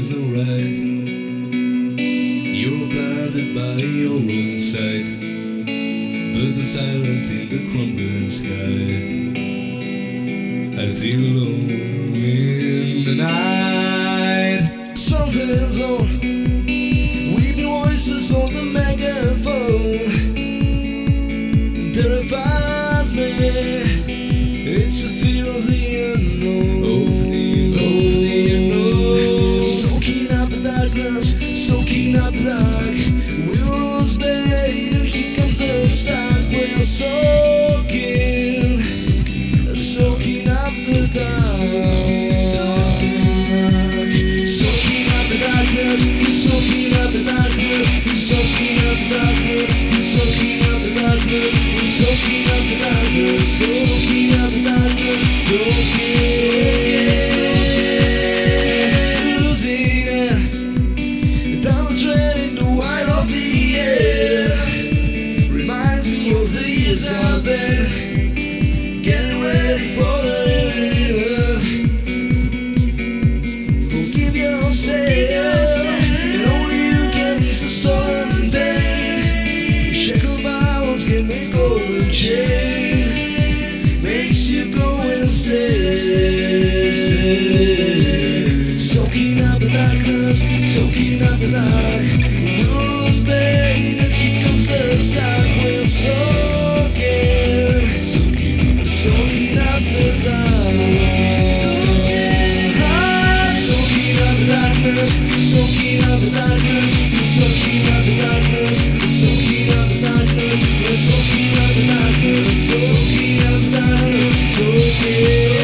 is alright. You're blinded by your own sight, birds are silent in the crumbling sky. I feel alone in the night. Something's on, weeping voices on the megaphone terrifies me. It's a fear of the unknown, of the unknown. Soaking up the darkness, soaking up the dark. We're all staying, and here comes the start. We're soaking up the dark. Soaking up the darkness, soaking up the darkness, soaking up the darkness, soaking up the darkness, soaking up the darkness, soaking up the darkness, soaking, losing it down the train in the white of the air. Reminds me of the years I've been getting ready for the river. Forgive yourself, and only you can ease the sorrow and pain. Shackled bows give me golden chain, makes you go insane. Soaking up the darkness, soaking up the dark. Rules pain, and here comes the start. We're soaking up the dark. Soaking up the darkness, soaking up the darkness, soaking up the darkness, soaking up the darkness, soaking up the darkness, soaking up the darkness, soaking.